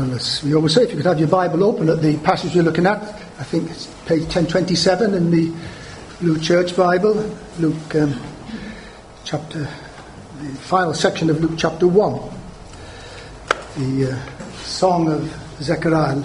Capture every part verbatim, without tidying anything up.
Well, as we always say, if you could have your Bible open at the passage we're looking at, I think it's page ten twenty-seven in the Luke Church Bible, Luke um, chapter, the final section of Luke chapter one, the uh, Song of Zechariah.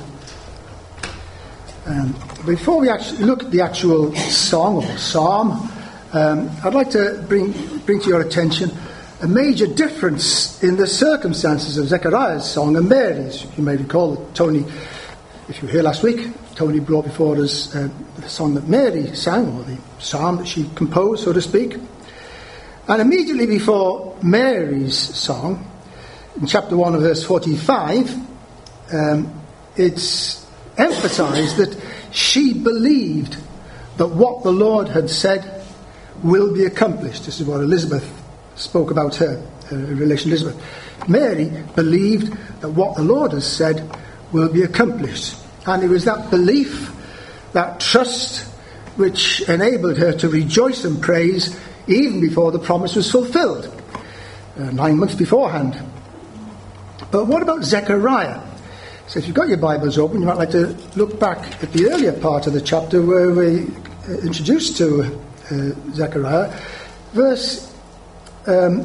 Um, before we actually look at the actual song or psalm, um, I'd like to bring bring to your attention a major difference in the circumstances of Zechariah's song and Mary's. You may recall that Tony, if you were here last week, Tony brought before us uh, the song that Mary sang, or the psalm that she composed, so to speak. And immediately before Mary's song, in chapter one of verse forty-five, um, it's emphasised that she believed that what the Lord had said will be accomplished. This is what Elizabeth spoke about her, her relation to Elizabeth. Mary believed that what the Lord has said will be accomplished. And it was that belief, that trust, which enabled her to rejoice and praise even before the promise was fulfilled, uh, nine months beforehand. But what about Zechariah? So if you've got your Bibles open, you might like to look back at the earlier part of the chapter where we uh, introduced to uh, Zechariah. Verse Um,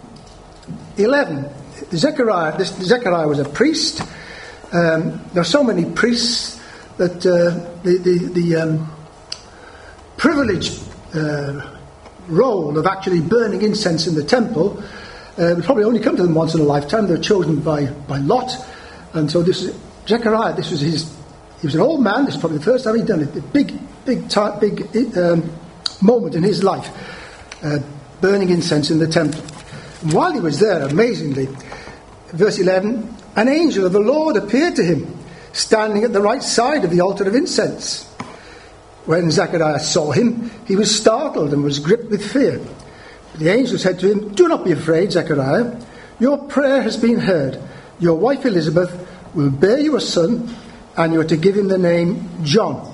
eleven. Zechariah, this, Zechariah was a priest. Um, there are so many priests that uh, the, the, the um, privileged uh, role of actually burning incense in the temple uh, would probably only come to them once in a lifetime. They were chosen by, by lot. And so this is Zechariah, this was his, he was an old man. This is probably the first time he'd done it. A big, big, big um, moment in his life. Uh, burning incense in the temple. And while he was there, amazingly, verse eleven, an angel of the Lord appeared to him, standing at the right side of the altar of incense. When Zechariah saw him, he was startled and was gripped with fear. The angel said to him, "Do not be afraid, Zechariah. Your prayer has been heard. Your wife Elizabeth will bear you a son, and you are to give him the name John."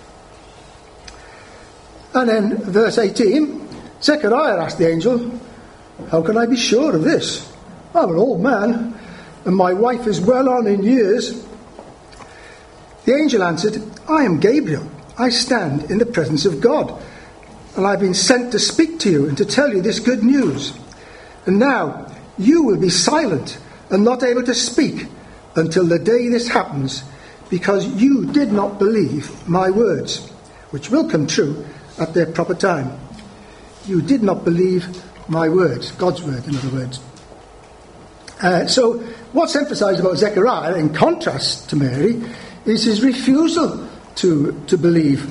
And then verse eighteen, Zechariah asked the angel, "How can I be sure of this? I'm an old man, and my wife is well on in years." The angel answered, "I am Gabriel. I stand in the presence of God, and I've been sent to speak to you and to tell you this good news. And now you will be silent and not able to speak until the day this happens, because you did not believe my words, which will come true at their proper time." You did not believe my words, God's word, in other words. Uh, so, what's emphasised about Zechariah, in contrast to Mary, is his refusal to, to believe.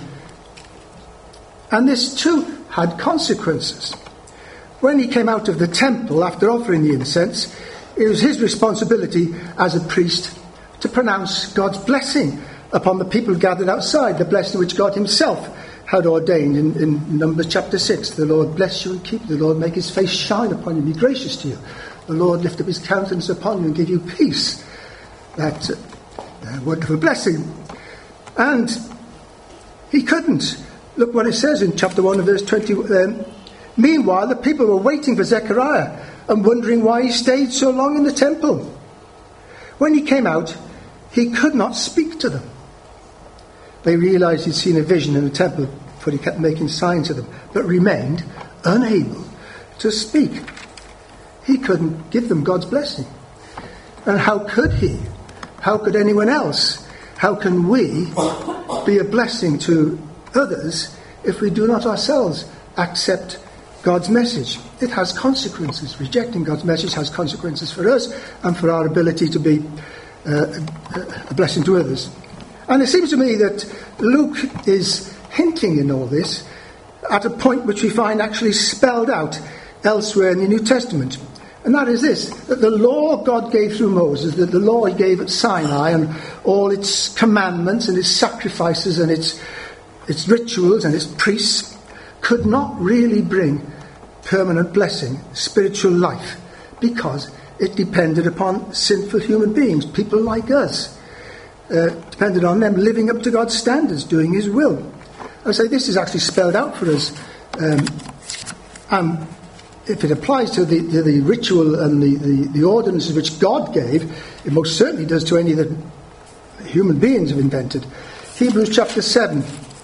And this too had consequences. When he came out of the temple after offering the incense, it was his responsibility as a priest to pronounce God's blessing upon the people gathered outside, the blessing which God himself had ordained in, in Numbers chapter six. The Lord bless you and keep you. The Lord make his face shine upon you and be gracious to you. The Lord lift up his countenance upon you and give you peace. That's a, a wonderful blessing. And he couldn't. Look what it says in chapter one of verse twenty. Um, Meanwhile, the people were waiting for Zechariah and wondering why he stayed so long in the temple. When he came out, he could not speak to them. They realised he'd seen a vision in the temple, for he kept making signs to them, but remained unable to speak. He couldn't give them God's blessing. And how could he? How could anyone else? How can we be a blessing to others if we do not ourselves accept God's message? It has consequences. Rejecting God's message has consequences for us and for our ability to be uh, a blessing to others. And it seems to me that Luke is hinting in all this at a point which we find actually spelled out elsewhere in the New Testament. And that is this, that the law God gave through Moses, that the law he gave at Sinai, and all its commandments and its sacrifices and its, its rituals and its priests, could not really bring permanent blessing, spiritual life, because it depended upon sinful human beings, people like us. Uh, depended on them living up to God's standards, doing his will. I say this is actually spelled out for us. Um, and if it applies to the, to the ritual and the, the, the ordinances which God gave, it most certainly does to any that human beings have invented. Hebrews chapter seven.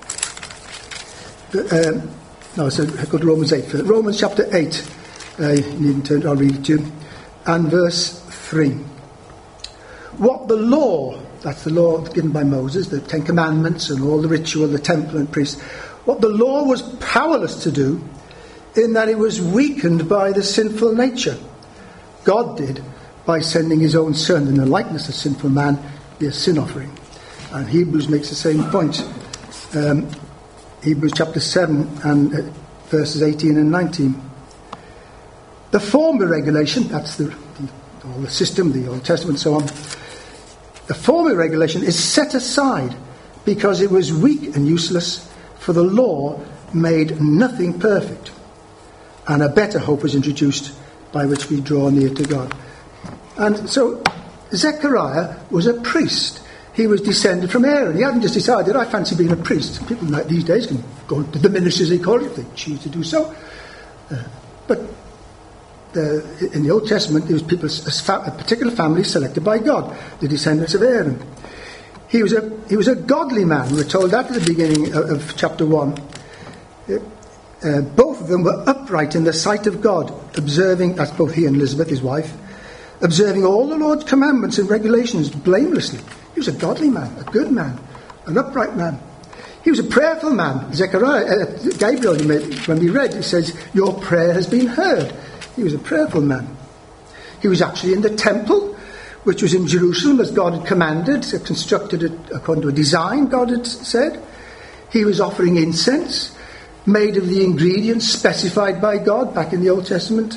Uh, no, so go to Romans eight first. Romans chapter eight. Uh, you needn't turn, I'll read it to you. And verse three. What the law, that's the law given by Moses, the Ten Commandments and all the ritual, the temple and priests, what the law was powerless to do, in that it was weakened by the sinful nature, God did by sending his own Son in the likeness of sinful man, be a sin offering. And Hebrews makes the same point. Um, Hebrews chapter seven and uh, verses eighteen and nineteen. The former regulation, that's the, the, all the system, the Old Testament and so on. The former regulation is set aside because it was weak and useless, for the law made nothing perfect. And a better hope was introduced by which we draw near to God. And so Zechariah was a priest. He was descended from Aaron. He hadn't just decided, I fancy being a priest. People like these days can go to the ministries, they call it, if they choose to do so. Uh, but the, in the Old Testament, there was people, a particular family selected by God, the descendants of Aaron. He was a he was a godly man. We're told that at the beginning of, of chapter one. Uh, both of them were upright in the sight of God, observing, that's both he and Elizabeth, his wife, observing all the Lord's commandments and regulations blamelessly. He was a godly man, a good man, an upright man. He was a prayerful man. Zechariah, uh, Gabriel, when we read, it says, your prayer has been heard. He was a prayerful man. He was actually in the temple, which was in Jerusalem, as God had commanded, constructed it according to a design God had said. He was offering incense, made of the ingredients specified by God back in the Old Testament.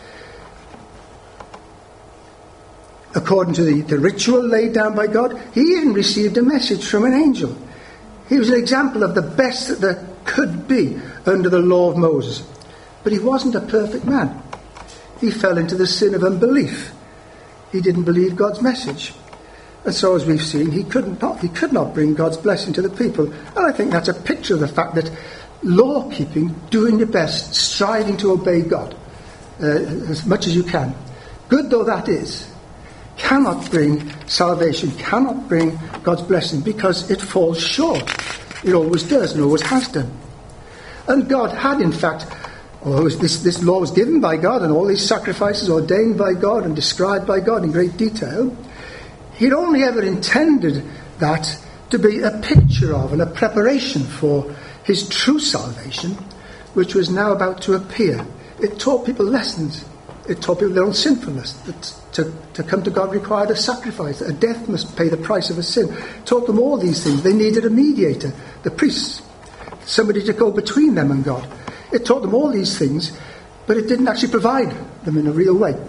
According to the, the ritual laid down by God, he even received a message from an angel. He was an example of the best that there could be under the law of Moses. But he wasn't a perfect man. He fell into the sin of unbelief. He didn't believe God's message. And so, as we've seen, he couldn't not, he could not bring God's blessing to the people. And I think that's a picture of the fact that law-keeping, doing your best, striving to obey God uh, as much as you can, good though that is, cannot bring salvation, cannot bring God's blessing, because it falls short. It always does and always has done. And God had, in fact, although this, this law was given by God and all these sacrifices ordained by God and described by God in great detail, he'd only ever intended that to be a picture of and a preparation for his true salvation, which was now about to appear. It taught people lessons. It taught people their own sinfulness. That to, to come to God required a sacrifice. That a death must pay the price of a sin. It taught them all these things. They needed a mediator, the priests, somebody to go between them and God. It taught them all these things, but it didn't actually provide them in a real way.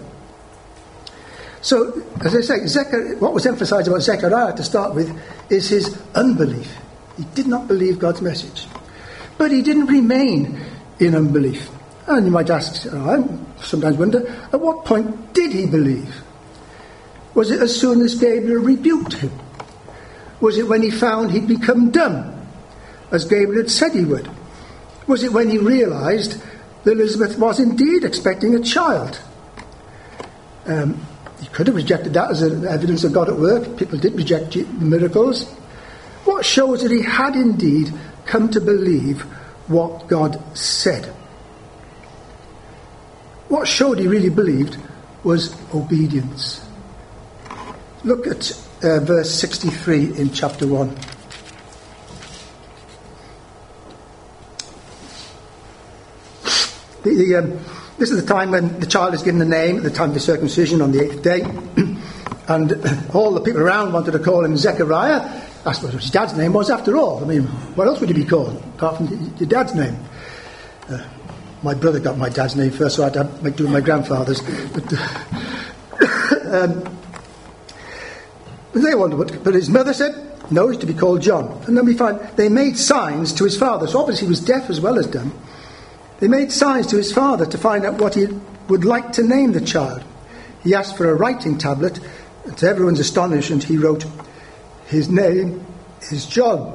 So, as I say, Zechariah, what was emphasized about Zechariah to start with is his unbelief. He did not believe God's message. But he didn't remain in unbelief. And you might ask, I sometimes wonder, at what point did he believe? Was it as soon as Gabriel rebuked him? Was it when he found he'd become dumb, as Gabriel had said he would? Was it when he realised that Elizabeth was indeed expecting a child? Um, he could have rejected that as evidence of God at work. People did reject miracles. What shows that he had indeed come to believe what God said? What showed he really believed was obedience. Look at uh, verse sixty-three in chapter one. The, the, um, this is the time when the child is given a name, at the time of the circumcision on the eighth day. And all the people around wanted to call him Zechariah. I suppose what his dad's name was after all. I mean, what else would he be called apart from your dad's name? Uh, my brother got my dad's name first, so I had to make do with my grandfather's. But, uh, um, they wondered what, but his mother said, no, he's to be called John. And then we find they made signs to his father. So obviously he was deaf as well as dumb. They made signs to his father to find out what he would like to name the child. He asked for a writing tablet, and to everyone's astonishment, he wrote, his name is John.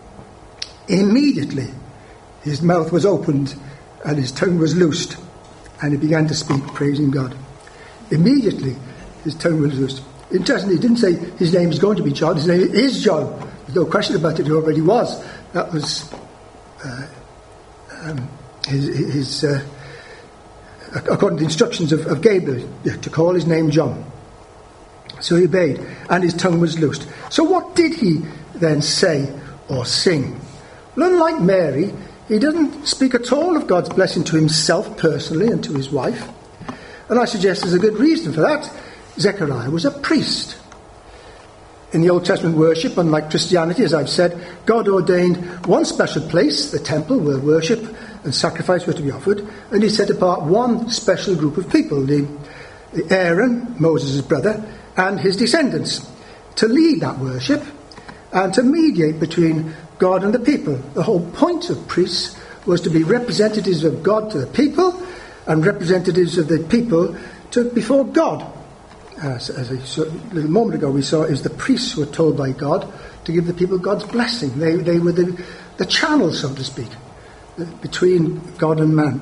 Immediately, his mouth was opened and his tongue was loosed, and he began to speak, praising God. Immediately, his tongue was loosed. Interestingly, he didn't say his name is going to be John. His name is John. There's no question about it. He already was. That was uh, um, his, his uh, according to the instructions of, of Gabriel, to call his name John. So he obeyed, and his tongue was loosed. So what did he then say or sing? Well, unlike Mary, he doesn't speak at all of God's blessing to himself personally and to his wife. And I suggest there's a good reason for that. Zechariah was a priest. In the Old Testament worship, unlike Christianity, as I've said, God ordained one special place, the temple, where worship and sacrifice were to be offered, and he set apart one special group of people, the, the Aaron, Moses' brother, and his descendants, to lead that worship and to mediate between God and the people. The whole point of priests was to be representatives of God to the people and representatives of the people to before God. As, as a, so, a little moment ago we saw, is the priests were told by God to give the people God's blessing. They, they were the, the channel, so to speak, between God and man.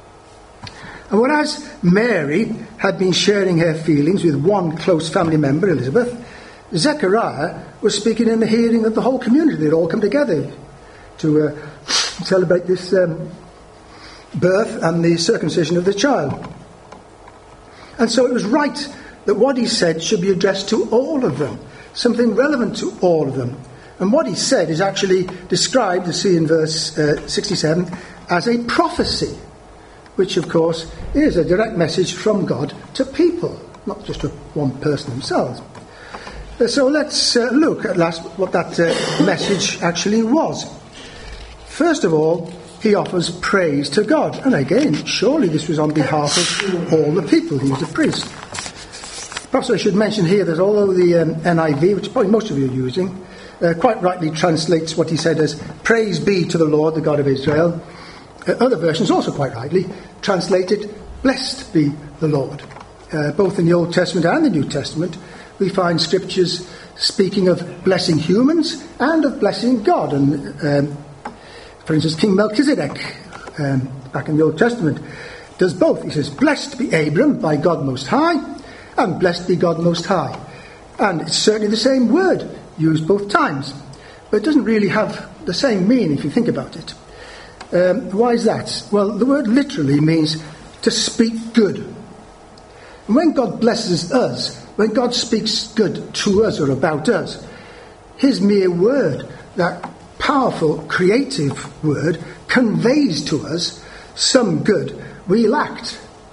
And whereas Mary had been sharing her feelings with one close family member, Elizabeth, Zechariah was speaking in the hearing of the whole community. They'd all come together to uh, celebrate this um, birth and the circumcision of the child. And so it was right that what he said should be addressed to all of them, something relevant to all of them. And what he said is actually described, you see in verse uh, sixty-seven, as a prophecy, which of course is a direct message from God to people, not just to one person themselves. Uh, so let's uh, look at last what that uh, message actually was. First of all, he offers praise to God. And again, surely this was on behalf of all the people. He was a priest. Perhaps I should mention here that although the um, N I V, which probably most of you are using, uh, quite rightly translates what he said as praise be to the Lord, the God of Israel, uh, other versions also quite rightly translated blessed be the Lord. Uh, both in the Old Testament and the New Testament, we find scriptures speaking of blessing humans and of blessing God. And um, for instance, King Melchizedek, um, back in the Old Testament, does both. He says, blessed be Abram by God Most High, and blessed be God Most High. And it's certainly the same word used both times, but it doesn't really have the same meaning if you think about it. Um, why is that? Well, the word literally means to speak good. And when God blesses us, when God speaks good to us or about us, his mere word, that powerful, creative word, conveys to us some good we lacked.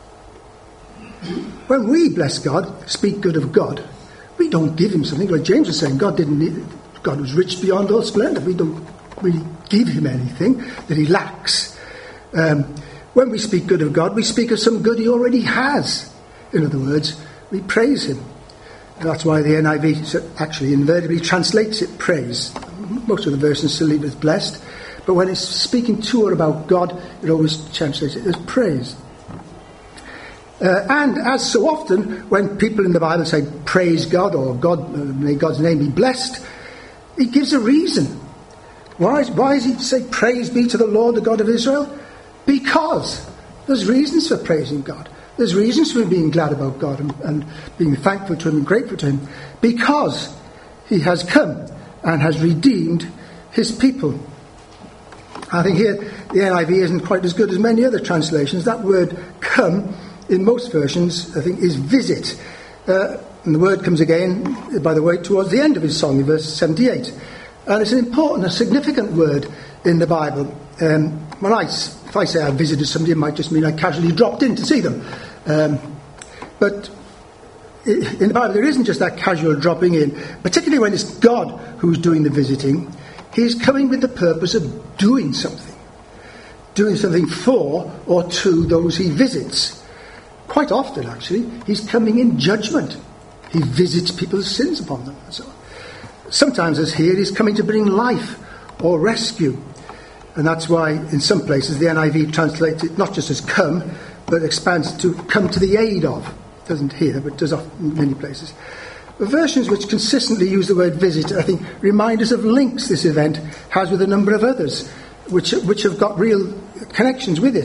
When we bless God, speak good of God, we don't give him something. Like James was saying, God didn't need, God was rich beyond all splendour. We don't really give him anything that he lacks. Um, when we speak good of God, we speak of some good he already has. In other words, we praise him. And that's why the N I V actually invariably translates it praise. Most of the versions still leave it as blessed, but when it's speaking to or about God, it always translates it as praise. Uh, and as so often, when people in the Bible say praise God or God, uh, may God's name be blessed, it gives a reason. Why, why does he say praise be to the Lord, the God of Israel? Because there's reasons for praising God. There's reasons for being glad about God and, and being thankful to him and grateful to him. Because he has come and has redeemed his people. I think here the N I V isn't quite as good as many other translations. That word come in most versions, I think, is visit. Uh, and the word comes again, by the way, towards the end of his song in verse seventy-eight. And it's an important, a significant word in the Bible. Um, when I, if I say I visited somebody, it might just mean I casually dropped in to see them. Um, but in the Bible, there isn't just that casual dropping in, particularly when it's God who's doing the visiting. He's coming with the purpose of doing something, doing something for or to those he visits. Quite often, actually, he's coming in judgment. He visits people's sins upon them. And so on. Sometimes, as here, he's coming to bring life or rescue. And that's why, in some places, the N I V translates it not just as come, but expands to come to the aid of. It doesn't here, but does in many places. The versions which consistently use the word visit, I think, remind us of links this event has with a number of others, which which have got real connections with it.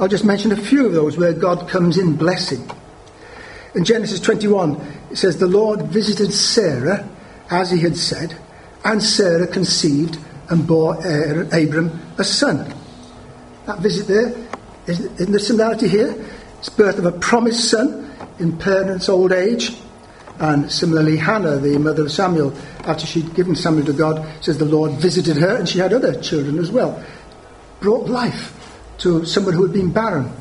I'll just mention a few of those where God comes in blessing. In Genesis twenty-one, it says, the Lord visited Sarah as he had said, and Sarah conceived and bore Abram a son. That visit there, isn't there similarity here? It's birth of a promised son in parents' old age. And similarly, Hannah, the mother of Samuel, after she'd given Samuel to God, says the Lord visited her, and she had other children as well. Brought life to someone who had been barren.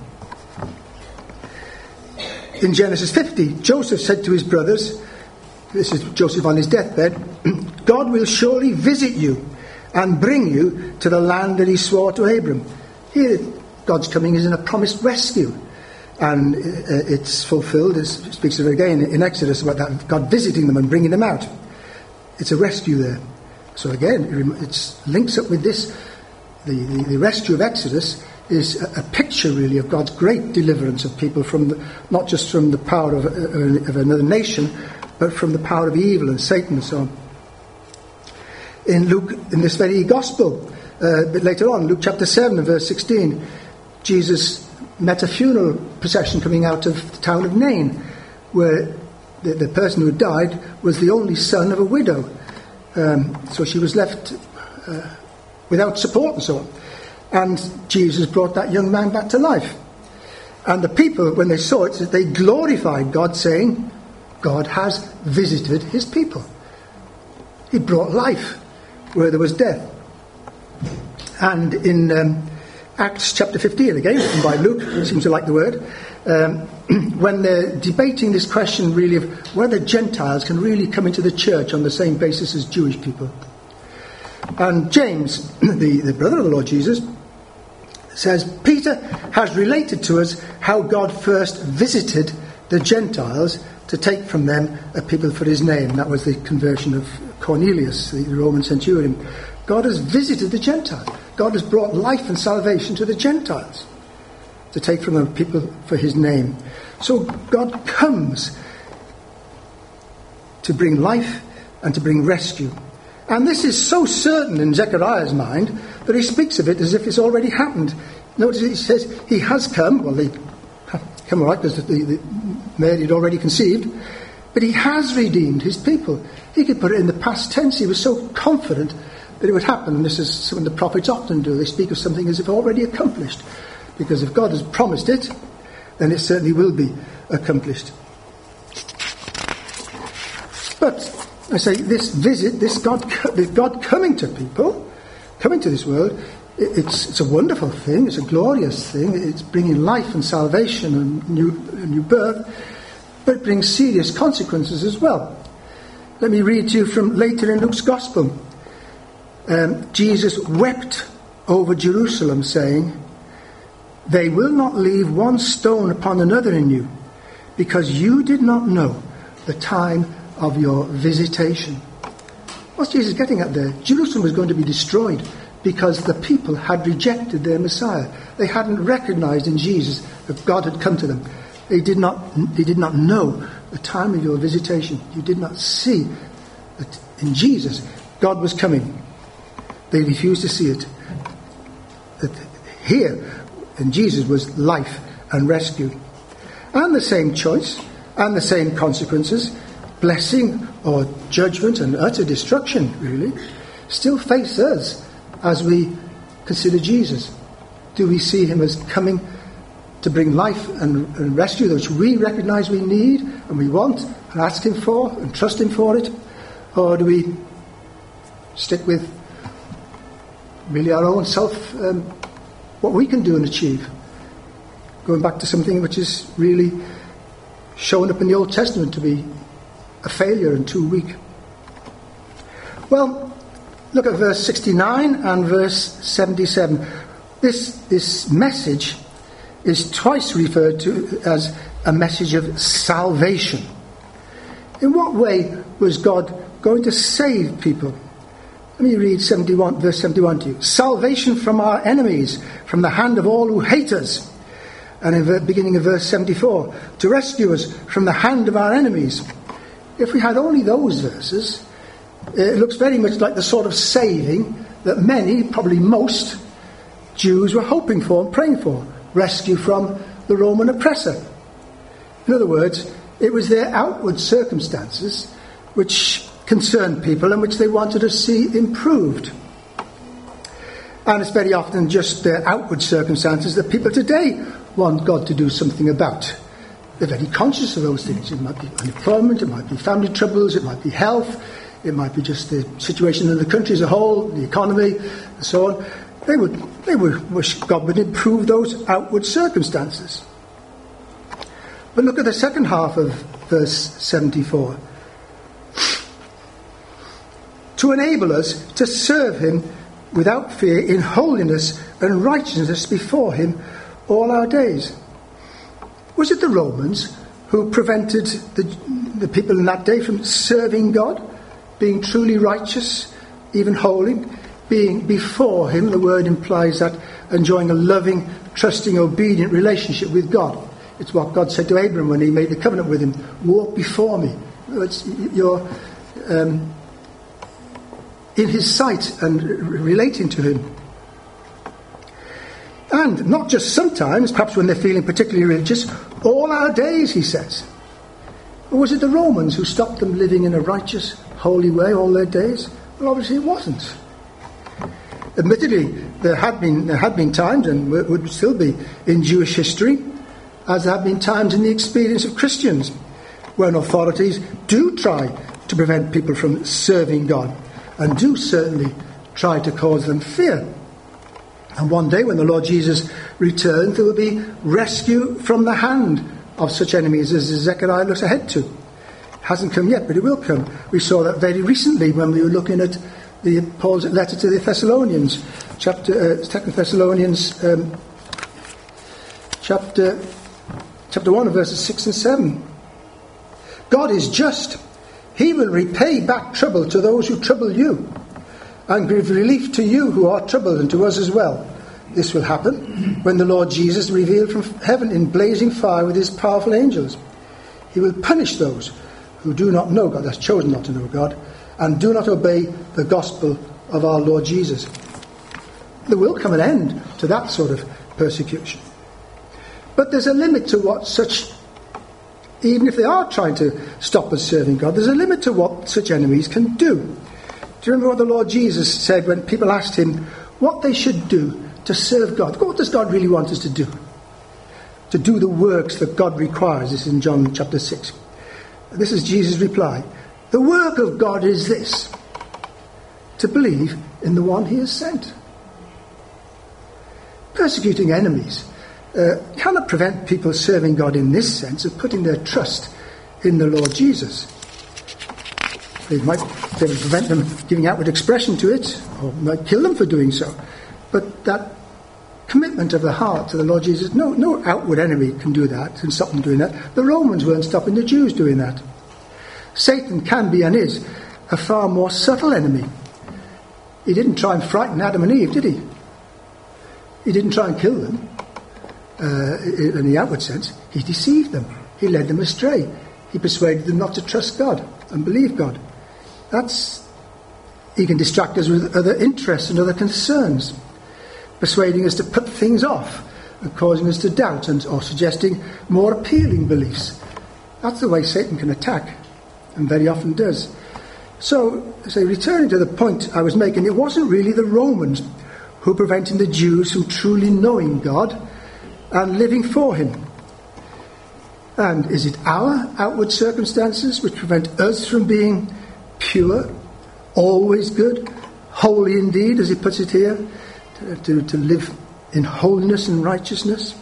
In Genesis fifty, Joseph said to his brothers, this is Joseph on his deathbed, God will surely visit you and bring you to the land that he swore to Abram. Here, God's coming is in a promised rescue. And it's fulfilled, it speaks of it again in Exodus, about that God visiting them and bringing them out. It's a rescue there. So again, it links up with this. The, the, the rescue of Exodus is a, a picture, really, of God's great deliverance of people from the, not just from the power of, uh, of another nation, but from the power of evil and Satan and so on. In Luke, in this very gospel, uh, a bit later on, Luke chapter seven and verse sixteen, Jesus met a funeral procession coming out of the town of Nain, where the, the person who had died was the only son of a widow. Um, so she was left uh, without support and so on. And Jesus brought that young man back to life. And the people, when they saw it, they glorified God, saying, God has visited his people. He brought life where there was death. And in um, Acts chapter fifteen, again, written by Luke, who seems to like the word, um, when they're debating this question really of whether Gentiles can really come into the church on the same basis as Jewish people. And James, the, the brother of the Lord Jesus, says, Peter has related to us how God first visited the Gentiles to take from them a people for his name. That was the conversion of Cornelius, the Roman centurion. God has visited the Gentiles. God has brought life and salvation to the Gentiles to take from them people for his name. So God comes to bring life and to bring rescue. And this is so certain in Zechariah's mind that he speaks of it as if it's already happened. Notice he says he has come. Well, they come all right because the, the Mary had already conceived. But he has redeemed his people. He could put it in the past tense. He was so confident that it would happen. And this is something the prophets often do. They speak of something as if already accomplished. Because if God has promised it, then it certainly will be accomplished. But I say this visit, this God, this God coming to people, coming to this world, it's, it's a wonderful thing. It's a glorious thing. It's bringing life and salvation and new, a new birth. But it brings serious consequences as well. Let me read to you from later in Luke's Gospel. Um, Jesus wept over Jerusalem, saying, they will not leave one stone upon another in you, because you did not know the time of your visitation. What's Jesus getting at there? Jerusalem was going to be destroyed because the people had rejected their Messiah. They hadn't recognized in Jesus that God had come to them. They did not, they did not know the time of your visitation. You did not see that in Jesus God was coming. They refused to see it. That here in Jesus was life and rescue. And the same choice and the same consequences, blessing or judgment and utter destruction, really, still face us as we consider Jesus. Do we see him as coming to bring life and, and rescue, which we recognize we need and we want and ask him for and trust him for it? Or do we stick with really our own self, um, what we can do and achieve? Going back to something which is really shown up in the Old Testament to be a failure and too weak. Well, look at verse sixty-nine and verse seventy-seven. This, this message is twice referred to as a message of salvation. In what way was God going to save people? Let me read seventy-one, verse seventy-one to you. Salvation from our enemies, from the hand of all who hate us. And in the beginning of verse seventy-four, to rescue us from the hand of our enemies. If we had only those verses, it looks very much like the sort of saving that many, probably most, Jews were hoping for and praying for. rescue from the Roman oppressor. In other words, it was their outward circumstances which concerned people and which they wanted to see improved. And it's very often just their outward circumstances that people today want God to do something about. They're very conscious of those things. It might be unemployment, it might be family troubles, it might be health, it might be just the situation in the country as a whole, the economy, and so on. They would, they would wish God would improve those outward circumstances. But look at the second half of verse seventy-four. To enable us to serve him without fear in holiness and righteousness before him all our days. Was it the Romans who prevented the, the people in that day from serving God, being truly righteous, even holy, being before him? The word implies that enjoying a loving, trusting, obedient relationship with God. It's what God said to Abraham when he made the covenant with him. Walk before me. It's, you're um, in his sight and relating to him. And not just sometimes, perhaps when they're feeling particularly religious, all our days, he says. Or was it the Romans who stopped them living in a righteous, holy way all their days? Well, obviously it wasn't. Admittedly, there had been there had been times, and would still be in Jewish history, as there have been times in the experience of Christians, when authorities do try to prevent people from serving God, and do certainly try to cause them fear. And one day when the Lord Jesus returns, there will be rescue from the hand of such enemies as Zechariah looks ahead to. It hasn't come yet, but it will come. We saw that very recently when we were looking at the Paul's letter to the Thessalonians, chapter uh, Second Thessalonians, um, chapter chapter one, verses six and seven. God is just; He will repay back trouble to those who trouble you, and give relief to you who are troubled, and to us as well. This will happen when the Lord Jesus revealed from heaven in blazing fire with his powerful angels. He will punish those who do not know God, that's chosen not to know God, and do not obey the gospel of our Lord Jesus. There will come an end to that sort of persecution. But there's a limit to what such, even if they are trying to stop us serving God, there's a limit to what such enemies can do. Do you remember what the Lord Jesus said when people asked him what they should do to serve God? What does God really want us to do? To do the works that God requires. This is in John chapter six. This is Jesus' reply. The work of God is this: to believe in the one he has sent. Persecuting enemies uh, cannot prevent people serving God in this sense of putting their trust in the Lord Jesus. It might prevent them giving outward expression to it, or might kill them for doing so. But that commitment of the heart to the Lord Jesus, no, no outward enemy can do that and stop them doing that. The Romans weren't stopping the Jews doing that. Satan can be and is a far more subtle enemy. He didn't try and frighten Adam and Eve, did he? He didn't try and kill them uh, in the outward sense. He deceived them. He led them astray. He persuaded them not to trust God and believe God. That's, he can distract us with other interests and other concerns, persuading us to put things off and causing us to doubt, and or suggesting more appealing beliefs. That's the way Satan can attack, and very often does. So, say, returning to the point I was making, it wasn't really the Romans who prevented the Jews from truly knowing God and living for him. And is it our outward circumstances which prevent us from being pure, always good, holy indeed, as he puts it here, to, to, to live in holiness and righteousness?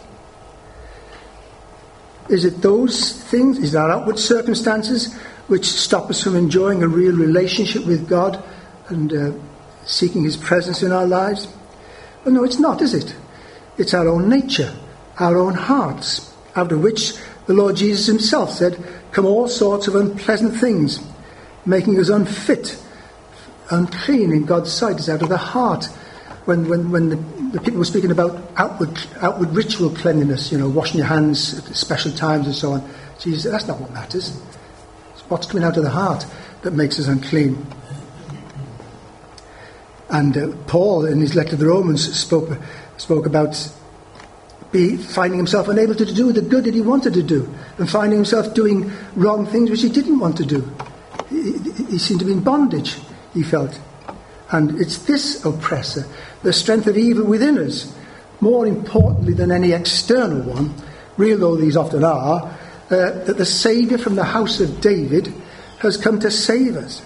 Is it those things, is it our outward circumstances which stop us from enjoying a real relationship with God and uh, seeking his presence in our lives? Well, no, it's not, is it? It's our own nature, our own hearts, out of which the Lord Jesus himself said, come all sorts of unpleasant things, making us unfit, unclean in God's sight. It's out of the heart. When when, when the, the people were speaking about outward outward ritual cleanliness, you know, washing your hands at special times and so on, Jesus said, that's not what matters. It's what's coming out of the heart that makes us unclean. And uh, Paul, in his letter to the Romans, spoke spoke about be finding himself unable to do the good that he wanted to do, and finding himself doing wrong things which he didn't want to do. He, he seemed to be in bondage, he felt. And it's this oppressor, the strength of evil within us, more importantly than any external one, real though these often are, uh, that the Saviour from the house of David has come to save us.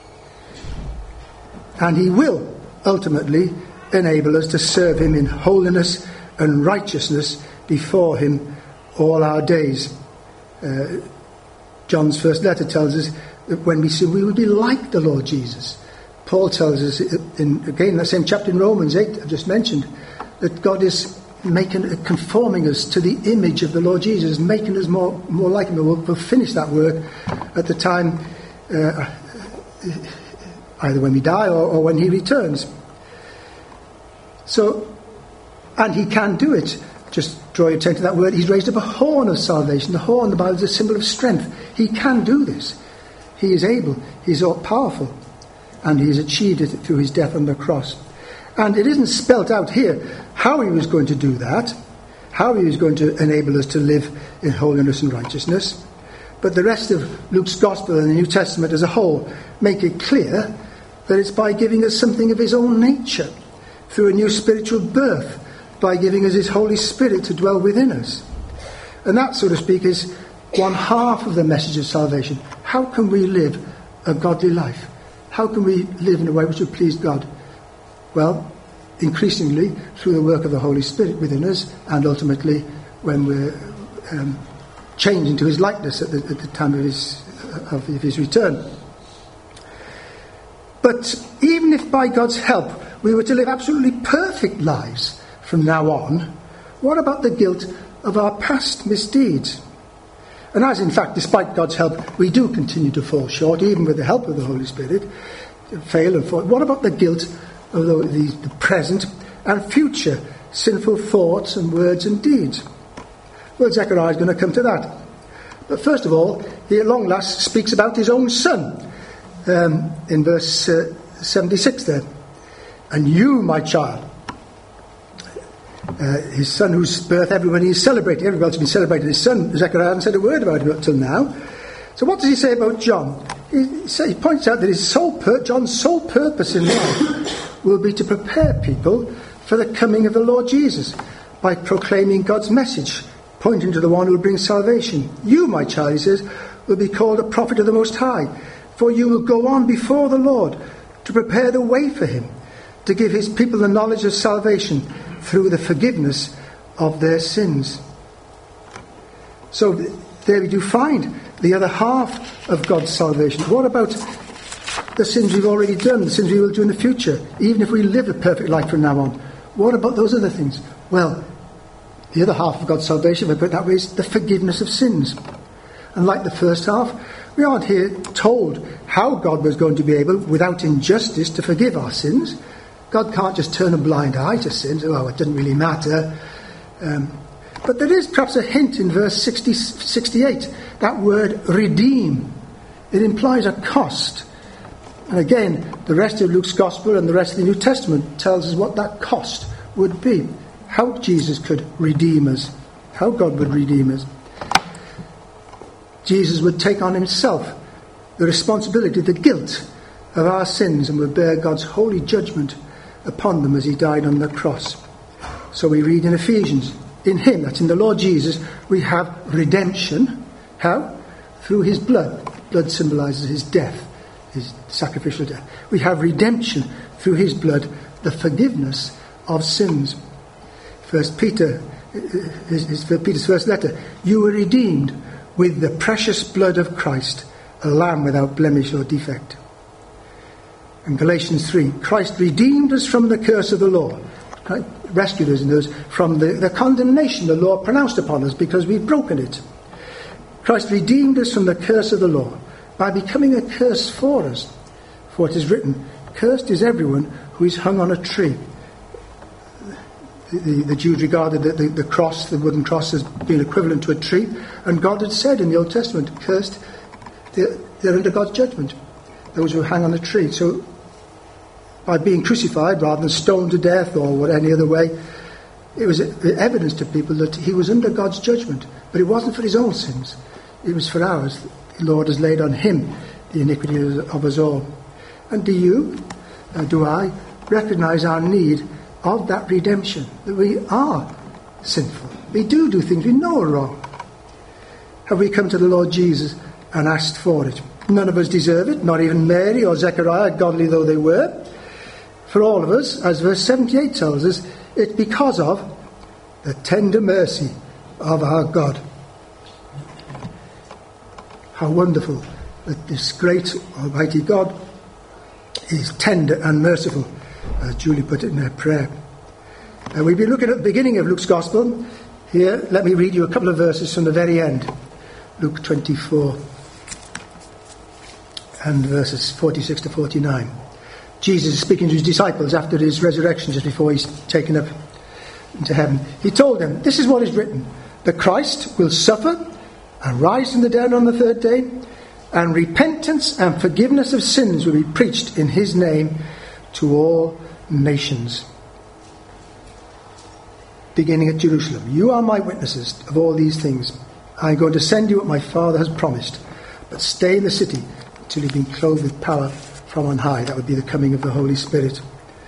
And he will ultimately enable us to serve him in holiness and righteousness before him all our days. Uh, John's first letter tells us that when we sin, we will be like the Lord Jesus. Paul tells us, in, again, that same chapter in Romans eight, I've just mentioned, that God is making, conforming us to the image of the Lord Jesus, making us more, more like him. We'll, we'll finish that work at the time, uh, either when we die or, or when he returns. So, and he can do it. Just draw your attention to that word. He's raised up a horn of salvation. The horn, the Bible, is a symbol of strength. He can do this. He is able. He's all powerful. And he has achieved it through his death on the cross. And it isn't spelt out here how he was going to do that, how he was going to enable us to live in holiness and righteousness. But the rest of Luke's Gospel and the New Testament as a whole make it clear that it's by giving us something of his own nature, through a new spiritual birth, by giving us his Holy Spirit to dwell within us. And that, so to speak, is one half of the message of salvation. How can we live a godly life? How can we live in a way which would please God? Well, increasingly through the work of the Holy Spirit within us, and ultimately when we're um, changed into his likeness at the, at the time of his, of his return. But even if by God's help we were to live absolutely perfect lives from now on, what about the guilt of our past misdeeds? And as in fact, despite God's help, we do continue to fall short, even with the help of the Holy Spirit, fail and fall. What about the guilt of the, the, the present and future sinful thoughts and words and deeds? Well, Zechariah is going to come to that. But first of all, he at long last speaks about his own son, um, in verse uh, seventy-six there. And you, my child, uh, his son whose birth everybody is celebrating, everybody has been celebrating his son. Zechariah hasn't said a word about him up till now. So what does he say about John? He, he points out that his sole pur- John's sole purpose in life will be to prepare people for the coming of the Lord Jesus by proclaiming God's message, pointing to the one who will bring salvation. You, my child, he says, will be called a prophet of the Most High, for you will go on before the Lord to prepare the way for him, to give his people the knowledge of salvation through the forgiveness of their sins. So there we do find the other half of God's salvation. What about the sins we've already done, the sins we will do in the future, even if we live a perfect life from now on? What about those other things? Well, the other half of God's salvation, if I put it that way, is the forgiveness of sins. And like the first half, we aren't here told how God was going to be able, without injustice, to forgive our sins. God can't just turn a blind eye to sins. Oh, it doesn't really matter. Um, but there is perhaps a hint in verse sixty, sixty-eight, that word redeem. It implies a cost. And again, the rest of Luke's Gospel and the rest of the New Testament tells us what that cost would be. How Jesus could redeem us. How God would redeem us. Jesus would take on himself the responsibility, the guilt of our sins, and would bear God's holy judgment upon them as he died on the cross. So we read in Ephesians, in him, that's in the Lord Jesus, we have redemption. How? Through his blood. Blood symbolises his death, his sacrificial death. We have redemption through his blood, the forgiveness of sins. First Peter, his, his, Peter's first letter, you were redeemed with the precious blood of Christ, a lamb without blemish or defect. And Galatians three, Christ redeemed us from the curse of the law, rescued us in those from the, the condemnation the law pronounced upon us because we've broken it. Christ redeemed us from the curse of the law by becoming a curse for us. For it is written, cursed is everyone who is hung on a tree. The, the, the Jews regarded the, the, the cross, the wooden cross, as being equivalent to a tree. And God had said in the Old Testament, cursed, they're, they're under God's judgment, those who hang on a tree. So by being crucified rather than stoned to death or what any other way, It was evidence to people that he was under God's judgment, but it wasn't for his own sins. It was for ours. The Lord has laid on him the iniquity of us all. And do you, uh, do I, recognise our need of that redemption, that we are sinful? We do do things we know are wrong. Have we come to the Lord Jesus and asked for it? None of us deserve it, not even Mary or Zechariah, godly though they were. For all of us, as verse seventy-eight tells us, it's because of the tender mercy of our God. How wonderful that this great Almighty God is tender and merciful, as Julie put it in her prayer. And we'll be looking at the beginning of Luke's Gospel. Here, let me read you a couple of verses from the very end. Luke twenty-four and verses forty-six to forty-nine. Jesus is speaking to his disciples after his resurrection, just before he's taken up into heaven. He told them, this is what is written, the Christ will suffer and rise from the dead on the third day, and repentance and forgiveness of sins will be preached in his name to all nations, beginning at Jerusalem. You are my witnesses of all these things. I am going to send you what my Father has promised, but stay in the city until you've been clothed with power from on high. That would be the coming of the Holy Spirit.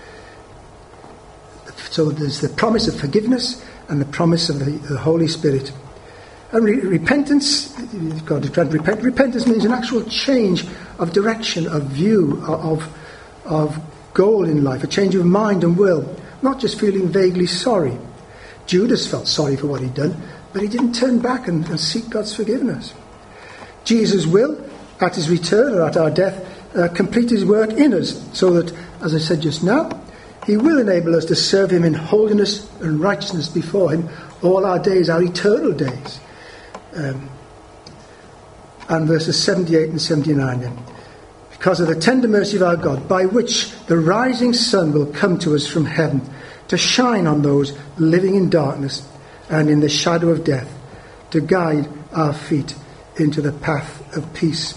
So there's the promise of forgiveness and the promise of the, the Holy Spirit. And re- repentance, God is trying to repent. Repentance means an actual change of direction, of view, of, of goal in life, a change of mind and will, not just feeling vaguely sorry. Judas felt sorry for what he'd done, but he didn't turn back and, and seek God's forgiveness. Jesus will, at his return or at our death, uh, complete his work in us, so that, as I said just now, he will enable us to serve him in holiness and righteousness before him all our days, our eternal days. Um, and verses seventy-eight and seventy-nine then. Because of the tender mercy of our God, by which the rising sun will come to us from heaven, to shine on those living in darkness and in the shadow of death, to guide our feet into the path of peace.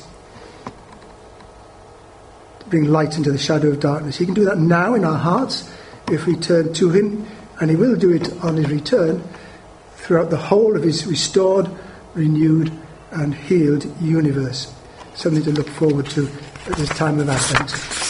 To bring light into the shadow of darkness. He can do that now in our hearts if we turn to him, and he will do it on his return throughout the whole of his restored, renewed and healed universe. Something to look forward to at this time of Advent.